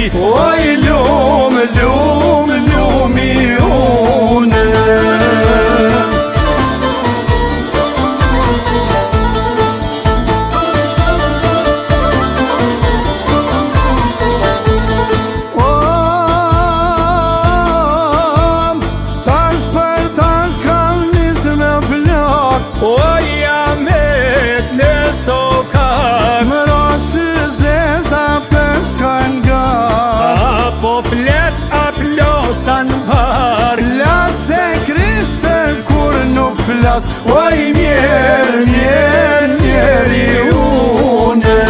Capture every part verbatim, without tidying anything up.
Oj lumë, lumë, lumi une. Oj jamet në sokak, Më rosë zeza për s'kan nga, apo flet a plosan par. Lase krisë kur nuk flas. Oj mjerë, mjerë, mjerë i une.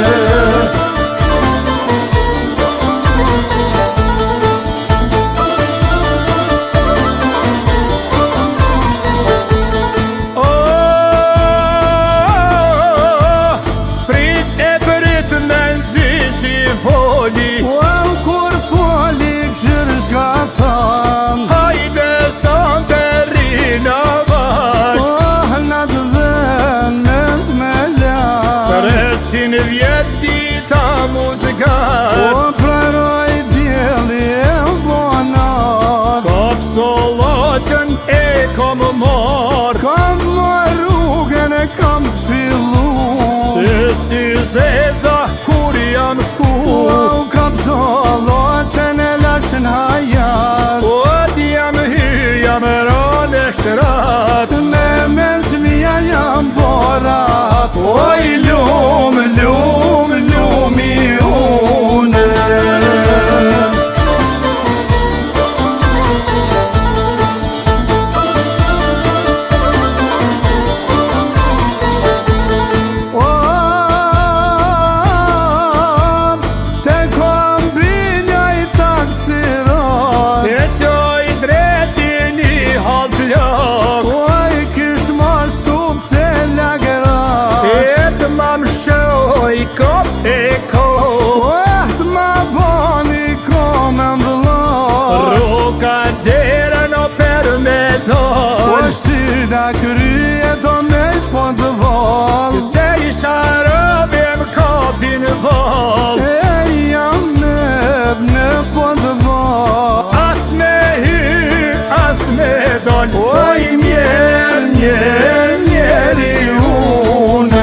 Wow, kur foli këshirë shka tham, Hajde son të rina bash, oh, në të dhenet me lash. Tresin vjeti ta muzikat, O praroj djeli e bonat, Kop soloqen e kom mor, kam më rrugën e kam të fillu. Të si zeza kur jam shku, Wow, kam soloqen e lashen hajat, O t'jam hy jam rone shtrat. me men të mija jam borat. Oj lumë, lumë, lumi une. Mam shoj kop e kop, Oh, të ma boni kom e mbëllon, Rruka dera në per me O don, shtyla krye do me i po të vol. Se i sharobim kopin vol, E jam nëp në po të vol. As me hy, as me don. Oj mjerë, mjerë, mjerë i une.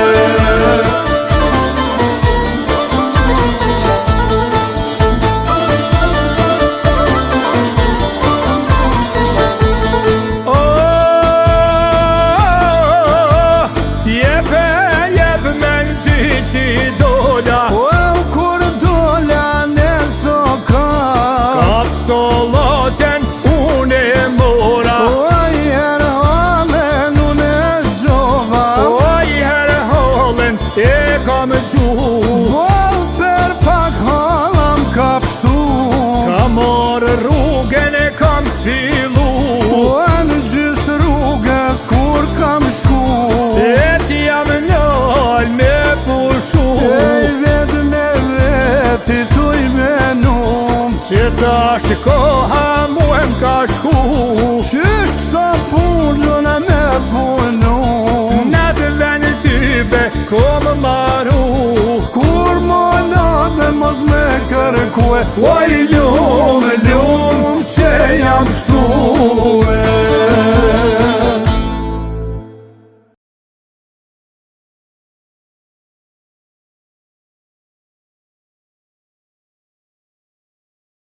Wow, kur dola në sokat, Kap soloqen unë e mora, oj herë halen unë e gjova. Oj herë holen e kam gju, Wow, per pak halam ka pështu, Ka morë rrugën e kam t'filu, o në gjystë rrugës kur kam shku. E t'jam njall me pushu, Ej vetë me veti tuj me num, Që ta shikoha mu e m'ka shku, qysh kësa punën e me punum. Në të venë tybe kom maru, Kur më natë mos me kërkue, oj lumë, lumë që jam shtuë.